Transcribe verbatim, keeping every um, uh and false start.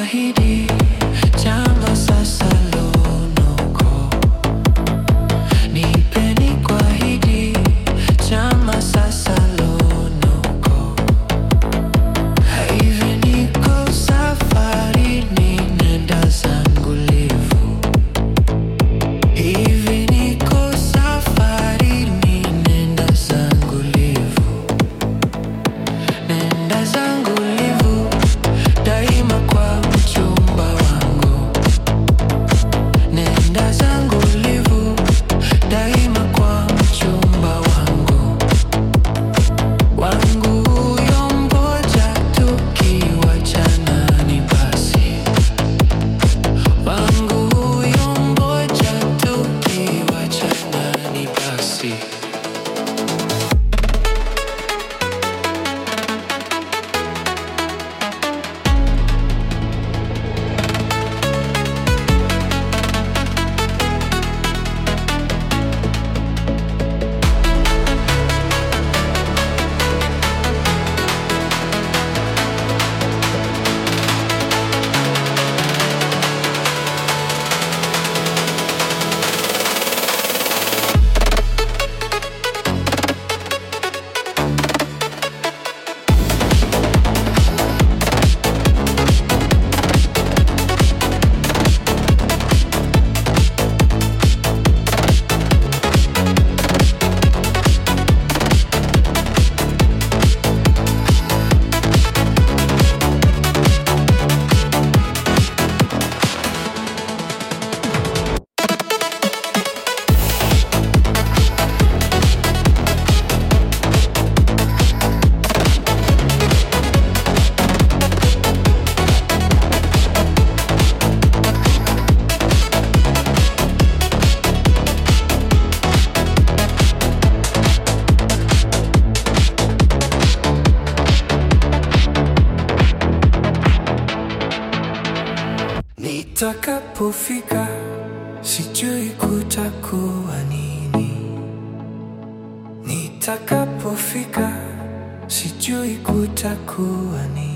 kuahidi chama sasa lonoko. Nipeni kuahidi chama sasa lonoko. Hivi niko safarini nenda zangu livu. Hivi niko safarini nenda zangu livu. Nenda zangu livu daima kwa mchumba wangu. Nenda zangu livu daima kwa mchumba wangu. Wangu huyo mmoja tukiwachana ni basi. Wangu huyo mmoja tukiwachana ni basi. Nitakapofika sijui kutakuwa nini. Nitakapofika sijui kutakuwa nini.